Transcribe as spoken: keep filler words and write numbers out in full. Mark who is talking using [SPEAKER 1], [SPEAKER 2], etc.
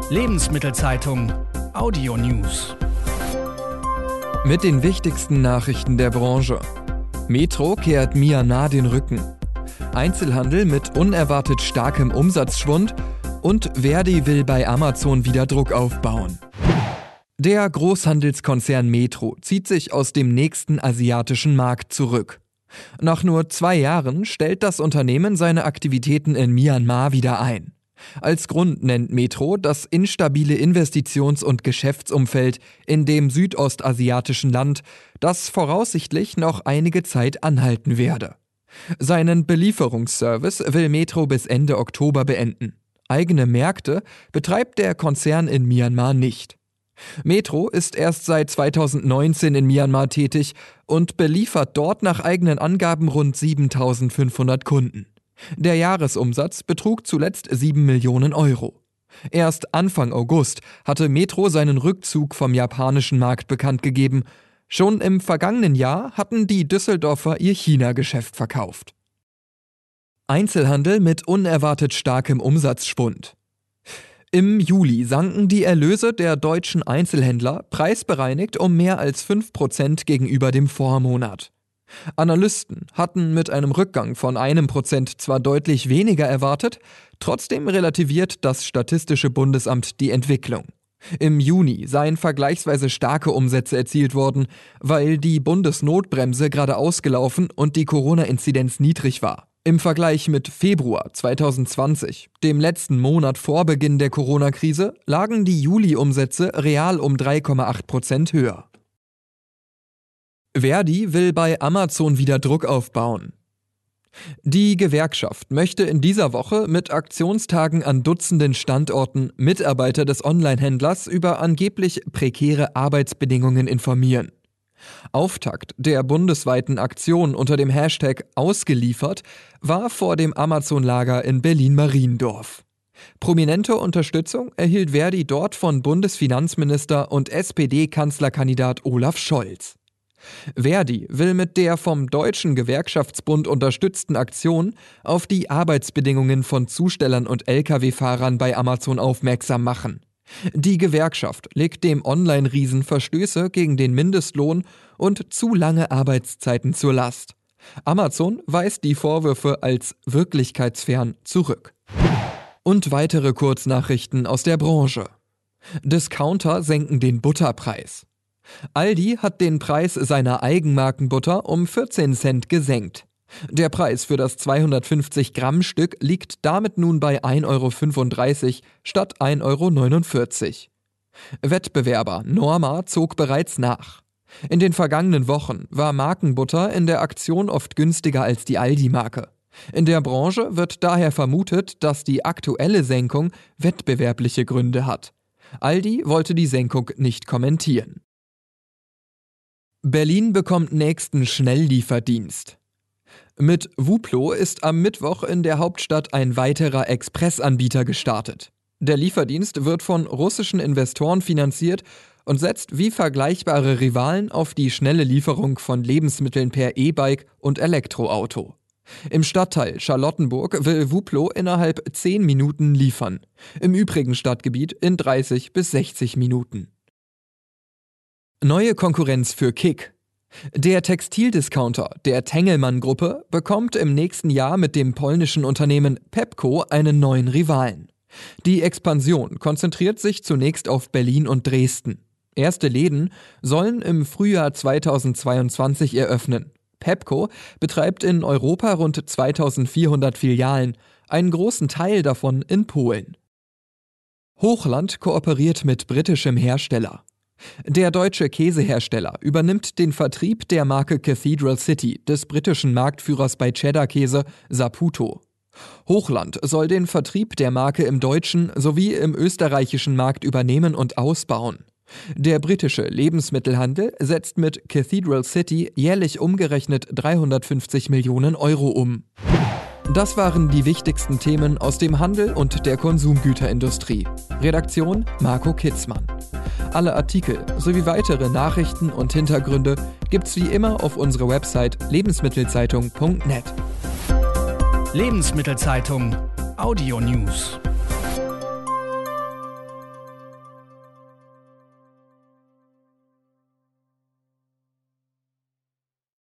[SPEAKER 1] Lebensmittelzeitung Audio News.
[SPEAKER 2] Mit den wichtigsten Nachrichten der Branche. Metro kehrt Myanmar den Rücken. Einzelhandel mit unerwartet starkem Umsatzschwund und Verdi will bei Amazon wieder Druck aufbauen. Der Großhandelskonzern Metro zieht sich aus dem nächsten asiatischen Markt zurück. Nach nur zwei Jahren stellt das Unternehmen seine Aktivitäten in Myanmar wieder ein. Als Grund nennt Metro das instabile Investitions- und Geschäftsumfeld in dem südostasiatischen Land, das voraussichtlich noch einige Zeit anhalten werde. Seinen Belieferungsservice will Metro bis Ende Oktober beenden. Eigene Märkte betreibt der Konzern in Myanmar nicht. Metro ist erst seit zweitausendneunzehn in Myanmar tätig und beliefert dort nach eigenen Angaben rund siebentausendfünfhundert Kunden. Der Jahresumsatz betrug zuletzt sieben Millionen Euro. Erst Anfang August hatte Metro seinen Rückzug vom japanischen Markt bekannt gegeben. Schon im vergangenen Jahr hatten die Düsseldorfer ihr China-Geschäft verkauft. Einzelhandel mit unerwartet starkem Umsatzschwund. Im Juli sanken die Erlöse der deutschen Einzelhändler preisbereinigt um mehr als fünf Prozent gegenüber dem Vormonat. Analysten hatten mit einem Rückgang von einem Prozent zwar deutlich weniger erwartet, trotzdem relativiert das Statistische Bundesamt die Entwicklung. Im Juni seien vergleichsweise starke Umsätze erzielt worden, weil die Bundesnotbremse gerade ausgelaufen und die Corona-Inzidenz niedrig war. Im Vergleich mit Februar zweitausendzwanzig, dem letzten Monat vor Beginn der Corona-Krise, lagen die Juli-Umsätze real um drei Komma acht Prozent höher. Verdi will bei Amazon wieder Druck aufbauen. Die Gewerkschaft möchte in dieser Woche mit Aktionstagen an Dutzenden Standorten Mitarbeiter des Onlinehändlers über angeblich prekäre Arbeitsbedingungen informieren. Auftakt der bundesweiten Aktion unter dem Hashtag Ausgeliefert war vor dem Amazon-Lager in Berlin-Mariendorf. Prominente Unterstützung erhielt Verdi dort von Bundesfinanzminister und S P D-Kanzlerkandidat Olaf Scholz. Verdi will mit der vom Deutschen Gewerkschaftsbund unterstützten Aktion auf die Arbeitsbedingungen von Zustellern und L K W-Fahrern bei Amazon aufmerksam machen. Die Gewerkschaft legt dem Online-Riesen Verstöße gegen den Mindestlohn und zu lange Arbeitszeiten zur Last. Amazon weist die Vorwürfe als wirklichkeitsfern zurück. Und weitere Kurznachrichten aus der Branche. Discounter senken den Butterpreis. Aldi hat den Preis seiner Eigenmarkenbutter um vierzehn Cent gesenkt. Der Preis für das zweihundertfünfzig Gramm Stück liegt damit nun bei ein Euro fünfunddreißig statt ein Euro neunundvierzig. Wettbewerber Norma zog bereits nach. In den vergangenen Wochen war Markenbutter in der Aktion oft günstiger als die Aldi-Marke. In der Branche wird daher vermutet, dass die aktuelle Senkung wettbewerbliche Gründe hat. Aldi wollte die Senkung nicht kommentieren. Berlin bekommt nächsten Schnelllieferdienst. Mit Wuplo ist am Mittwoch in der Hauptstadt ein weiterer Expressanbieter gestartet. Der Lieferdienst wird von russischen Investoren finanziert und setzt wie vergleichbare Rivalen auf die schnelle Lieferung von Lebensmitteln per E-Bike und Elektroauto. Im Stadtteil Charlottenburg will Wuplo innerhalb zehn Minuten liefern, im übrigen Stadtgebiet in dreißig bis sechzig Minuten. Neue Konkurrenz für Kick. Der Textildiscounter der Tengelmann-Gruppe bekommt im nächsten Jahr mit dem polnischen Unternehmen Pepco einen neuen Rivalen. Die Expansion konzentriert sich zunächst auf Berlin und Dresden. Erste Läden sollen im Frühjahr zweitausendzweiundzwanzig eröffnen. Pepco betreibt in Europa rund zweitausendvierhundert Filialen, einen großen Teil davon in Polen. Hochland kooperiert mit britischem Hersteller. Der deutsche Käsehersteller übernimmt den Vertrieb der Marke Cathedral City des britischen Marktführers bei Cheddar-Käse Saputo. Hochland soll den Vertrieb der Marke im deutschen sowie im österreichischen Markt übernehmen und ausbauen. Der britische Lebensmittelhandel setzt mit Cathedral City jährlich umgerechnet dreihundertfünfzig Millionen Euro um. Das waren die wichtigsten Themen aus dem Handel und der Konsumgüterindustrie. Redaktion Marco Kitzmann. Alle Artikel sowie weitere Nachrichten und Hintergründe gibt's wie immer auf unserer Website lebensmittelzeitung punkt net.
[SPEAKER 1] Lebensmittelzeitung Audio News.